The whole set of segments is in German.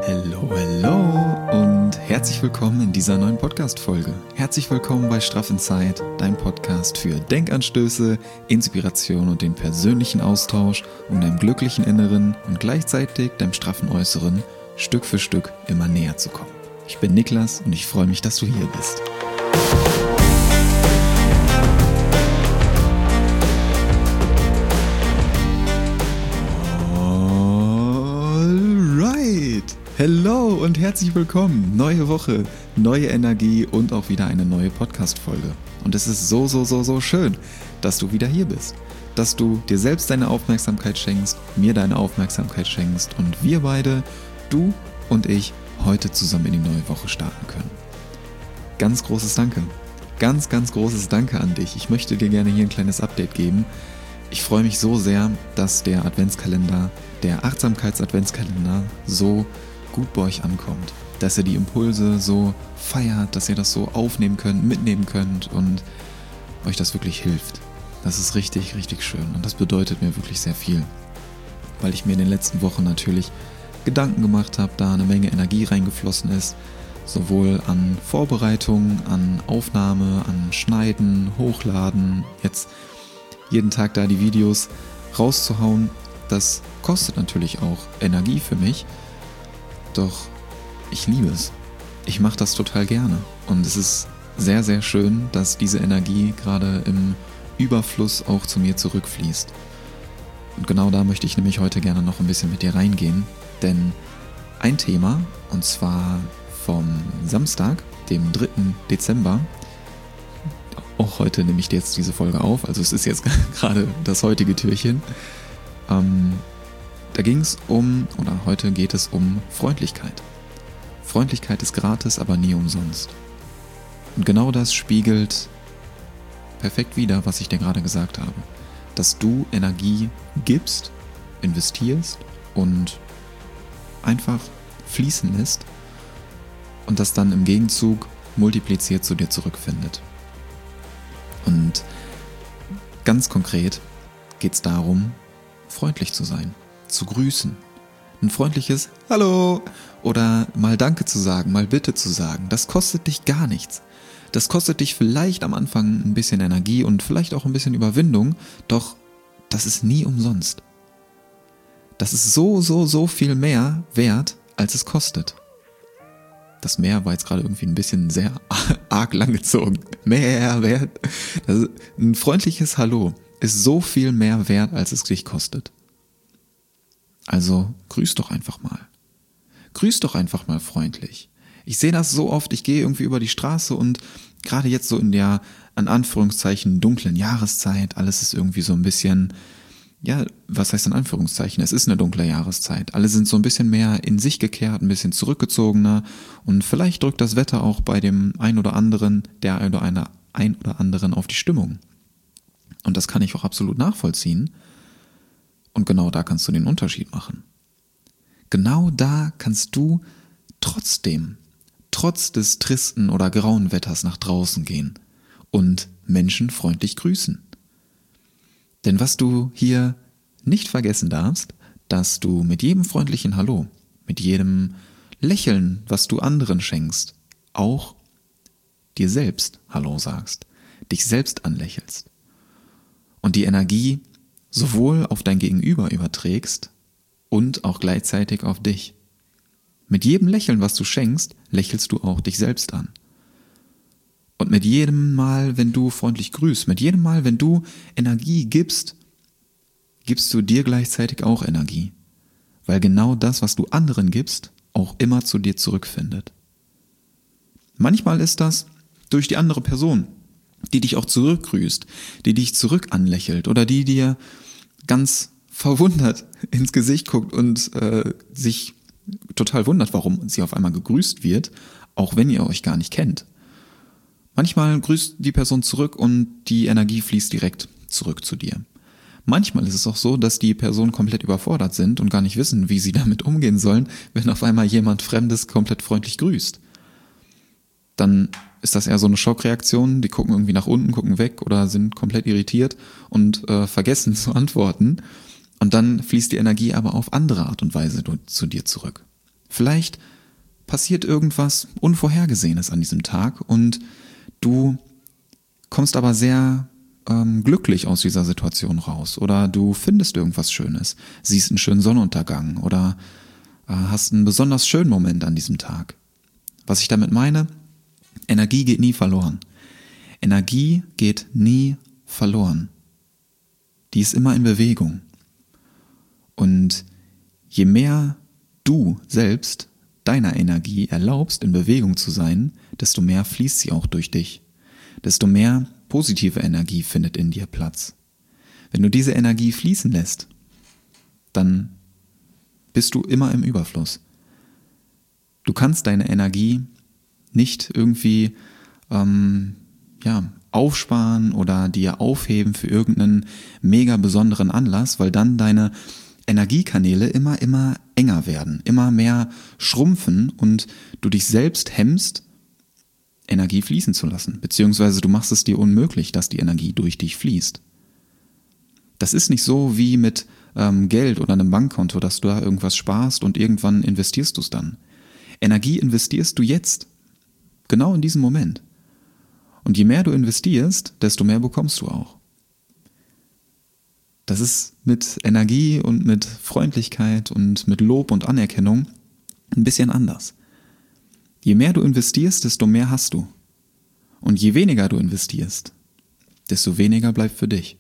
Hallo und herzlich willkommen in dieser neuen Podcast-Folge. Herzlich willkommen bei Straff Inside, dein Podcast für Denkanstöße, Inspiration und den persönlichen Austausch, um deinem glücklichen Inneren und gleichzeitig deinem straffen Äußeren Stück für Stück immer näher zu kommen. Ich bin Niklas und ich freue mich, dass du hier bist. Hallo und herzlich willkommen. Neue Woche, neue Energie und auch wieder eine neue Podcast-Folge. Und es ist so schön, dass du wieder hier bist. Dass du dir selbst deine Aufmerksamkeit schenkst, mir deine Aufmerksamkeit schenkst und wir beide, du und ich, heute zusammen in die neue Woche starten können. Ganz großes Danke. Ganz großes Danke an dich. Ich möchte dir gerne hier ein kleines Update geben. Ich freue mich so sehr, dass der Adventskalender, der Achtsamkeits-Adventskalender so gut bei euch ankommt, dass ihr die Impulse so feiert, dass ihr das so aufnehmen könnt, mitnehmen könnt und euch das wirklich hilft. Das ist richtig schön und das bedeutet mir wirklich sehr viel, weil ich mir in den letzten Wochen natürlich Gedanken gemacht habe, da eine Menge Energie reingeflossen ist, sowohl an Vorbereitung, an Aufnahme, an Schneiden, Hochladen, jetzt jeden Tag da die Videos rauszuhauen. Das kostet natürlich auch Energie für mich. Doch ich liebe es. Ich mache das total gerne. Und es ist sehr schön, dass diese Energie gerade im Überfluss auch zu mir zurückfließt. Und genau da möchte ich nämlich heute gerne noch ein bisschen mit dir reingehen. Denn ein Thema, und zwar vom Samstag, dem 3. Dezember, auch heute nehme ich dir jetzt diese Folge auf, also es ist jetzt gerade das heutige Türchen, da ging es heute geht es um Freundlichkeit. Freundlichkeit ist gratis, aber nie umsonst. Und genau das spiegelt perfekt wider, was ich dir gerade gesagt habe. Dass du Energie gibst, investierst und einfach fließen lässt und das dann im Gegenzug multipliziert zu dir zurückfindet. Und ganz konkret geht es darum, freundlich zu sein. Zu grüßen. Ein freundliches Hallo oder mal Danke zu sagen, mal Bitte zu sagen, das kostet dich gar nichts. Das kostet dich vielleicht am Anfang ein bisschen Energie und vielleicht auch ein bisschen Überwindung, doch das ist nie umsonst. Das ist so viel mehr wert, als es kostet. Das Mehr war jetzt gerade irgendwie ein bisschen sehr arg langgezogen. Mehr wert. Also ein freundliches Hallo ist so viel mehr wert, als es dich kostet. Also grüß doch einfach mal. Grüß doch einfach mal freundlich. Ich sehe das so oft, ich gehe irgendwie über die Straße und gerade jetzt so in der, an Anführungszeichen, dunklen Jahreszeit, alles ist irgendwie so ein bisschen, ja, was heißt in Anführungszeichen? Es ist eine dunkle Jahreszeit. Alle sind so ein bisschen mehr in sich gekehrt, ein bisschen zurückgezogener und vielleicht drückt das Wetter auch bei dem ein oder anderen auf die Stimmung. Und das kann ich auch absolut nachvollziehen. Und genau da kannst du den Unterschied machen. Genau da kannst du trotz des tristen oder grauen Wetters nach draußen gehen und Menschen freundlich grüßen. Denn was du hier nicht vergessen darfst, dass du mit jedem freundlichen Hallo, mit jedem Lächeln, was du anderen schenkst, auch dir selbst Hallo sagst, dich selbst anlächelst und die Energie sowohl auf dein Gegenüber überträgst und auch gleichzeitig auf dich. Mit jedem Lächeln, was du schenkst, lächelst du auch dich selbst an. Und mit jedem Mal, wenn du freundlich grüßt, mit jedem Mal, wenn du Energie gibst, gibst du dir gleichzeitig auch Energie. Weil genau das, was du anderen gibst, auch immer zu dir zurückfindet. Manchmal ist das durch die andere Person, die dich auch zurückgrüßt, die dich zurück anlächelt oder die dir ganz verwundert ins Gesicht guckt und sich total wundert, warum sie auf einmal gegrüßt wird, auch wenn ihr euch gar nicht kennt. Manchmal grüßt die Person zurück und die Energie fließt direkt zurück zu dir. Manchmal ist es auch so, dass die Personen komplett überfordert sind und gar nicht wissen, wie sie damit umgehen sollen, wenn auf einmal jemand Fremdes komplett freundlich grüßt. Dann ist das eher so eine Schockreaktion, die gucken irgendwie nach unten, gucken weg oder sind komplett irritiert und vergessen zu antworten. Und dann fließt die Energie aber auf andere Art und Weise zu dir zurück. Vielleicht passiert irgendwas Unvorhergesehenes an diesem Tag und du kommst aber sehr glücklich aus dieser Situation raus oder du findest irgendwas Schönes, siehst einen schönen Sonnenuntergang oder hast einen besonders schönen Moment an diesem Tag. Was ich damit meine, Energie geht nie verloren. Energie geht nie verloren. Die ist immer in Bewegung. Und je mehr du selbst deiner Energie erlaubst, in Bewegung zu sein, desto mehr fließt sie auch durch dich. Desto mehr positive Energie findet in dir Platz. Wenn du diese Energie fließen lässt, dann bist du immer im Überfluss. Du kannst deine Energie nicht irgendwie aufsparen oder dir aufheben für irgendeinen mega besonderen Anlass, weil dann deine Energiekanäle immer enger werden, immer mehr schrumpfen und du dich selbst hemmst, Energie fließen zu lassen, beziehungsweise du machst es dir unmöglich, dass die Energie durch dich fließt. Das ist nicht so wie mit Geld oder einem Bankkonto, dass du da irgendwas sparst und irgendwann investierst du es dann. Energie investierst du jetzt, genau in diesem Moment. Und je mehr du investierst, desto mehr bekommst du auch. Das ist mit Energie und mit Freundlichkeit und mit Lob und Anerkennung ein bisschen anders. Je mehr du investierst, desto mehr hast du. Und je weniger du investierst, desto weniger bleibt für dich.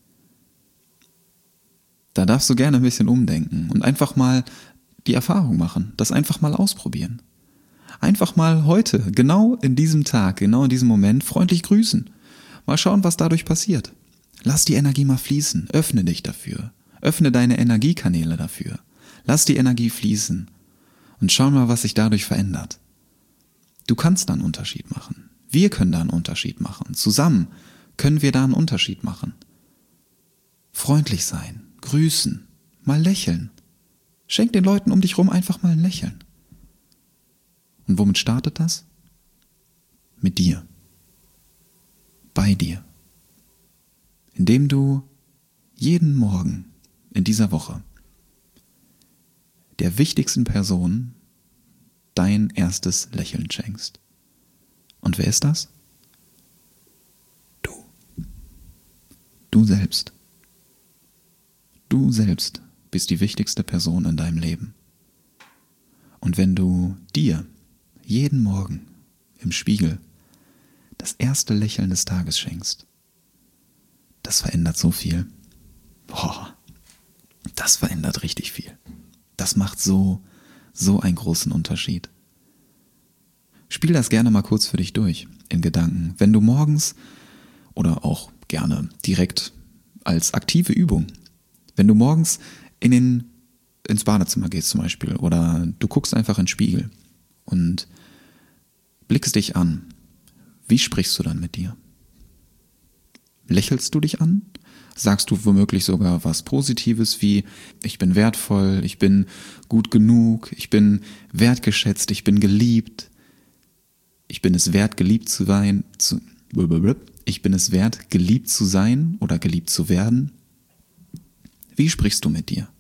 Da darfst du gerne ein bisschen umdenken und einfach mal die Erfahrung machen, das einfach mal ausprobieren. Einfach mal heute, genau in diesem Tag, genau in diesem Moment freundlich grüßen. Mal schauen, was dadurch passiert. Lass die Energie mal fließen, öffne dich dafür. Öffne deine Energiekanäle dafür. Lass die Energie fließen und schau mal, was sich dadurch verändert. Du kannst da einen Unterschied machen. Wir können da einen Unterschied machen. Zusammen können wir da einen Unterschied machen. Freundlich sein, grüßen, mal lächeln. Schenk den Leuten um dich rum einfach mal ein Lächeln. Und womit startet das? Mit dir. Bei dir. Indem du jeden Morgen in dieser Woche der wichtigsten Person dein erstes Lächeln schenkst. Und wer ist das? Du. Du selbst. Du selbst bist die wichtigste Person in deinem Leben. Und wenn du dir jeden Morgen im Spiegel das erste Lächeln des Tages schenkst, das verändert so viel. Das verändert richtig viel. Das macht so einen großen Unterschied. Spiel das gerne mal kurz für dich durch, in Gedanken. Wenn du morgens oder auch gerne direkt als aktive Übung, wenn du morgens ins Badezimmer gehst zum Beispiel oder du guckst einfach in den Spiegel und blickst dich an, wie sprichst du dann mit dir? Lächelst du dich an? Sagst du womöglich sogar was Positives wie, ich bin wertvoll, ich bin gut genug, ich bin wertgeschätzt, ich bin geliebt, ich bin es wert, geliebt zu sein, ich bin es wert, geliebt zu sein oder geliebt zu werden? Wie sprichst du mit dir?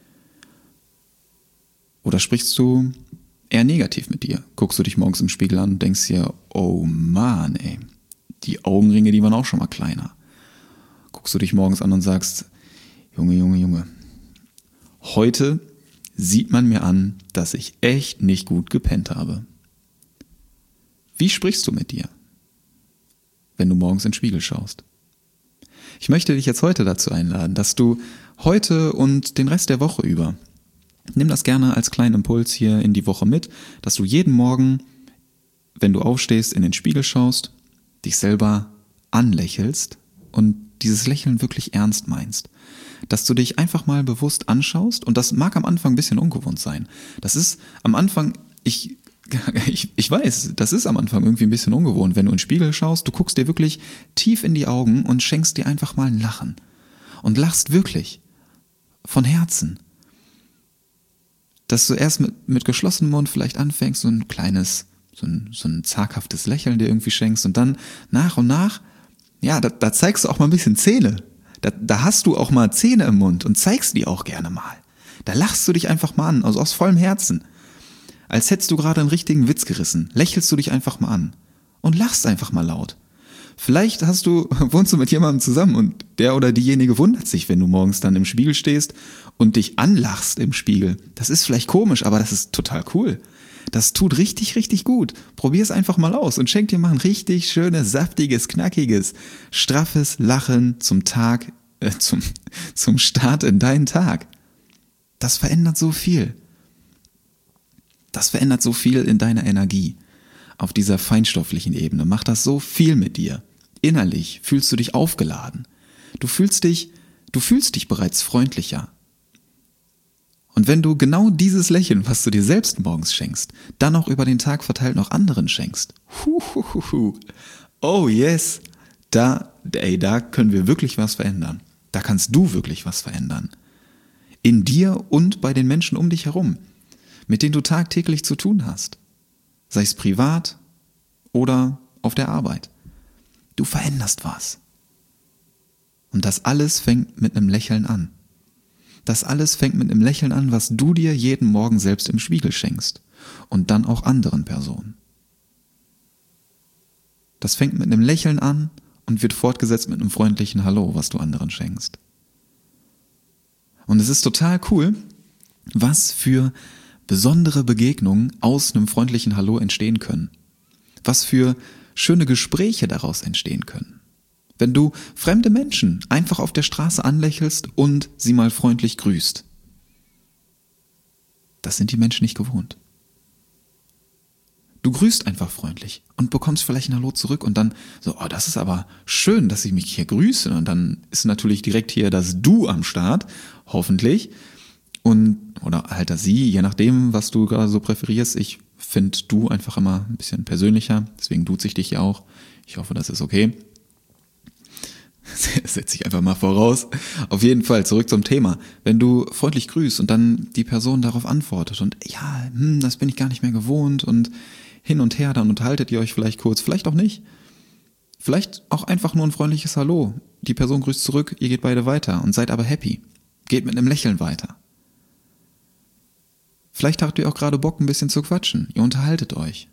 Oder sprichst du eher negativ mit dir? Guckst du dich morgens im Spiegel an und denkst dir, oh Mann, ey, die Augenringe, die waren auch schon mal kleiner. Guckst du dich morgens an und sagst, Junge, heute sieht man mir an, dass ich echt nicht gut gepennt habe. Wie sprichst du mit dir, wenn du morgens in den Spiegel schaust? Ich möchte dich jetzt heute dazu einladen, dass du heute und den Rest der Woche über, nimm das gerne als kleinen Impuls hier in die Woche mit, dass du jeden Morgen, wenn du aufstehst, in den Spiegel schaust, dich selber anlächelst und dieses Lächeln wirklich ernst meinst. Dass du dich einfach mal bewusst anschaust und das mag am Anfang ein bisschen ungewohnt sein. Das ist am Anfang, ich weiß, das ist am Anfang irgendwie ein bisschen ungewohnt, wenn du in den Spiegel schaust, du guckst dir wirklich tief in die Augen und schenkst dir einfach mal ein Lachen. Und lachst wirklich. Von Herzen. Dass du erst mit geschlossenem Mund vielleicht anfängst, so ein kleines, so ein zaghaftes Lächeln dir irgendwie schenkst und dann nach und nach, ja, da zeigst du auch mal ein bisschen Zähne. Da hast du auch mal Zähne im Mund und zeigst die auch gerne mal. Da lachst du dich einfach mal an, also aus vollem Herzen. Als hättest du gerade einen richtigen Witz gerissen, lächelst du dich einfach mal an und lachst einfach mal laut. Vielleicht wohnst du mit jemandem zusammen und der oder diejenige wundert sich, wenn du morgens dann im Spiegel stehst und dich anlachst im Spiegel. Das ist vielleicht komisch, aber das ist total cool. Das tut richtig, richtig gut. Probier es einfach mal aus und schenk dir mal ein richtig schönes, saftiges, knackiges, straffes Lachen zum Start in deinen Tag. Das verändert so viel. Das verändert so viel in deiner Energie. Auf dieser feinstofflichen Ebene macht das so viel mit dir. Innerlich fühlst du dich aufgeladen. Du fühlst dich bereits freundlicher. Und wenn du genau dieses Lächeln, was du dir selbst morgens schenkst, dann auch über den Tag verteilt noch anderen schenkst. Oh yes, da können wir wirklich was verändern. Da kannst du wirklich was verändern. In dir und bei den Menschen um dich herum, mit denen du tagtäglich zu tun hast. Sei es privat oder auf der Arbeit. Du veränderst was. Und das alles fängt mit einem Lächeln an. Das alles fängt mit einem Lächeln an, was du dir jeden Morgen selbst im Spiegel schenkst. Und dann auch anderen Personen. Das fängt mit einem Lächeln an und wird fortgesetzt mit einem freundlichen Hallo, was du anderen schenkst. Und es ist total cool, was für besondere Begegnungen aus einem freundlichen Hallo entstehen können. Was für schöne Gespräche daraus entstehen können. Wenn du fremde Menschen einfach auf der Straße anlächelst und sie mal freundlich grüßt. Das sind die Menschen nicht gewohnt. Du grüßt einfach freundlich und bekommst vielleicht ein Hallo zurück und dann so, oh, das ist aber schön, dass ich mich hier grüße. Und dann ist natürlich direkt hier das Du am Start, hoffentlich. Oder halt das Sie, je nachdem, was du gerade so präferierst. Ich finde Du einfach immer ein bisschen persönlicher, deswegen duze ich dich ja auch. Ich hoffe, das ist okay. Setze ich einfach mal voraus. Auf jeden Fall, zurück zum Thema. Wenn du freundlich grüßt und dann die Person darauf antwortet und ja, das bin ich gar nicht mehr gewohnt und hin und her, dann unterhaltet ihr euch vielleicht kurz, vielleicht auch nicht. Vielleicht auch einfach nur ein freundliches Hallo. Die Person grüßt zurück, ihr geht beide weiter und seid aber happy. Geht mit einem Lächeln weiter. Vielleicht habt ihr auch gerade Bock, ein bisschen zu quatschen. Ihr unterhaltet euch.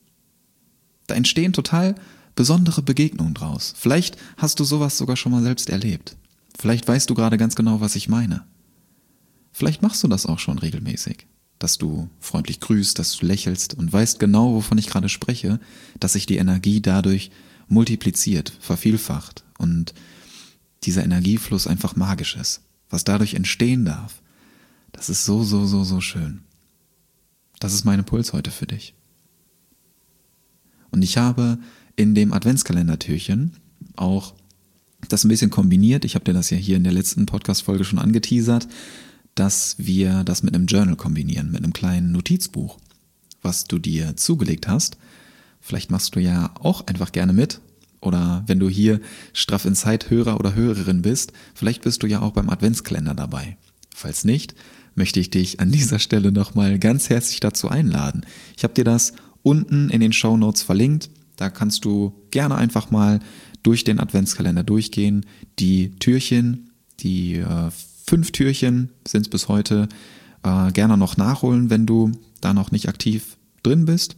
Da entstehen total besondere Begegnungen draus. Vielleicht hast du sowas sogar schon mal selbst erlebt. Vielleicht weißt du gerade ganz genau, was ich meine. Vielleicht machst du das auch schon regelmäßig. Dass du freundlich grüßt, dass du lächelst und weißt genau, wovon ich gerade spreche, dass sich die Energie dadurch multipliziert, vervielfacht und dieser Energiefluss einfach magisch ist. Was dadurch entstehen darf, das ist so, so, so, so schön. Das ist mein Impuls heute für dich. Und ich habe in dem Adventskalendertürchen auch das ein bisschen kombiniert. Ich habe dir das ja hier in der letzten Podcast-Folge schon angeteasert, dass wir das mit einem Journal kombinieren, mit einem kleinen Notizbuch, was du dir zugelegt hast. Vielleicht machst du ja auch einfach gerne mit. Oder wenn du hier Straff Insight Hörer oder Hörerin bist, vielleicht bist du ja auch beim Adventskalender dabei. Falls nicht, möchte ich dich an dieser Stelle nochmal ganz herzlich dazu einladen. Ich habe dir das unten in den Shownotes verlinkt. Da kannst du gerne einfach mal durch den Adventskalender durchgehen. Die Türchen, die 5 Türchen sind es bis heute, gerne noch nachholen, wenn du da noch nicht aktiv drin bist.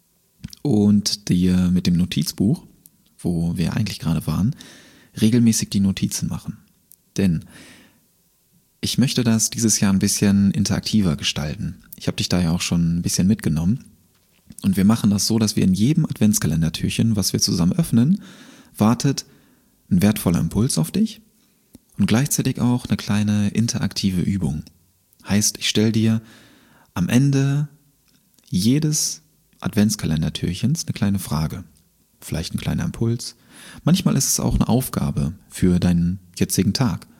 Und dir mit dem Notizbuch, wo wir eigentlich gerade waren, regelmäßig die Notizen machen. Denn ich möchte das dieses Jahr ein bisschen interaktiver gestalten. Ich habe dich da ja auch schon ein bisschen mitgenommen. Und wir machen das so, dass wir in jedem Adventskalendertürchen, was wir zusammen öffnen, wartet ein wertvoller Impuls auf dich und gleichzeitig auch eine kleine interaktive Übung. Heißt, ich stelle dir am Ende jedes Adventskalendertürchens eine kleine Frage. Vielleicht ein kleiner Impuls. Manchmal ist es auch eine Aufgabe für deinen jetzigen Tag.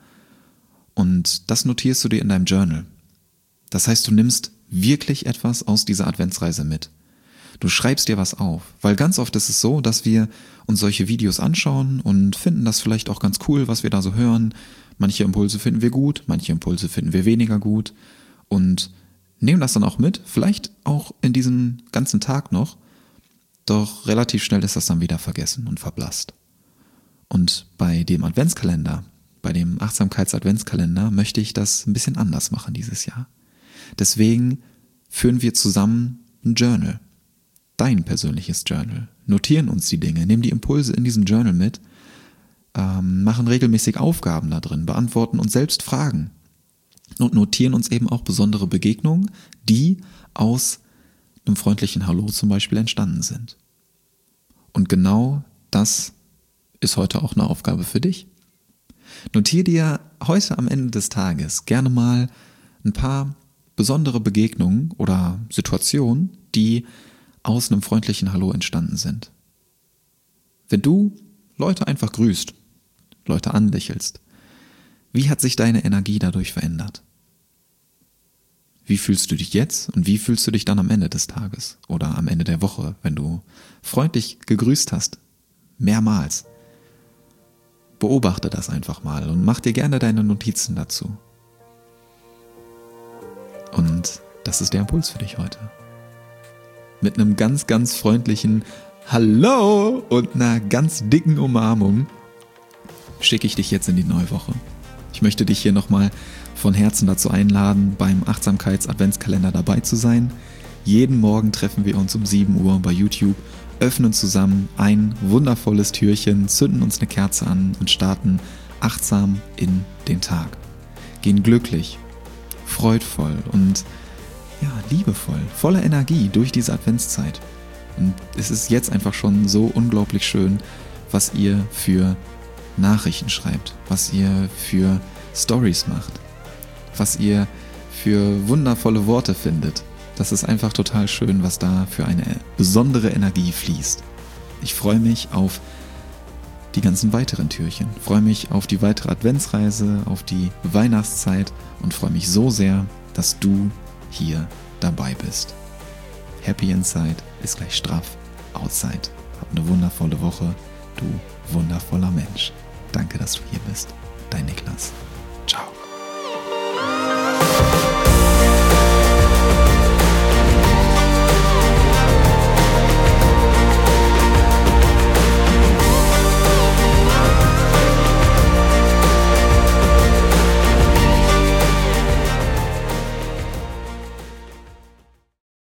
Und das notierst du dir in deinem Journal. Das heißt, du nimmst wirklich etwas aus dieser Adventsreise mit. Du schreibst dir was auf, weil ganz oft ist es so, dass wir uns solche Videos anschauen und finden das vielleicht auch ganz cool, was wir da so hören. Manche Impulse finden wir gut, manche Impulse finden wir weniger gut und nehmen das dann auch mit, vielleicht auch in diesem ganzen Tag noch, doch relativ schnell ist das dann wieder vergessen und verblasst. Und bei dem Adventskalender, bei dem Achtsamkeits-Adventskalender möchte ich das ein bisschen anders machen dieses Jahr. Deswegen führen wir zusammen ein Journal. Dein persönliches Journal. Notieren uns die Dinge, nehmen die Impulse in diesem Journal mit, machen regelmäßig Aufgaben da drin, beantworten uns selbst Fragen und notieren uns eben auch besondere Begegnungen, die aus einem freundlichen Hallo zum Beispiel entstanden sind. Und genau das ist heute auch eine Aufgabe für dich. Notiere dir heute am Ende des Tages gerne mal ein paar besondere Begegnungen oder Situationen, die aus einem freundlichen Hallo entstanden sind. Wenn du Leute einfach grüßt, Leute anlächelst, wie hat sich deine Energie dadurch verändert? Wie fühlst du dich jetzt und wie fühlst du dich dann am Ende des Tages oder am Ende der Woche, wenn du freundlich gegrüßt hast? Mehrmals. Beobachte das einfach mal und mach dir gerne deine Notizen dazu. Und das ist der Impuls für dich heute. Mit einem ganz, ganz freundlichen Hallo und einer ganz dicken Umarmung schicke ich dich jetzt in die neue Woche. Ich möchte dich hier nochmal von Herzen dazu einladen, beim Achtsamkeits-Adventskalender dabei zu sein. Jeden Morgen treffen wir uns um 7 Uhr bei YouTube, öffnen zusammen ein wundervolles Türchen, zünden uns eine Kerze an und starten achtsam in den Tag. Gehen glücklich, freudvoll und liebevoll, voller Energie durch diese Adventszeit. Und es ist jetzt einfach schon so unglaublich schön, was ihr für Nachrichten schreibt, was ihr für Stories macht, was ihr für wundervolle Worte findet. Das ist einfach total schön, was da für eine besondere Energie fließt. Ich freue mich auf die ganzen weiteren Türchen, freue mich auf die weitere Adventsreise, auf die Weihnachtszeit und freue mich so sehr, dass du hier dabei bist. Happy Inside ist gleich straff Outside. Hab eine wundervolle Woche, du wundervoller Mensch. Danke, dass du hier bist. Dein Niklas.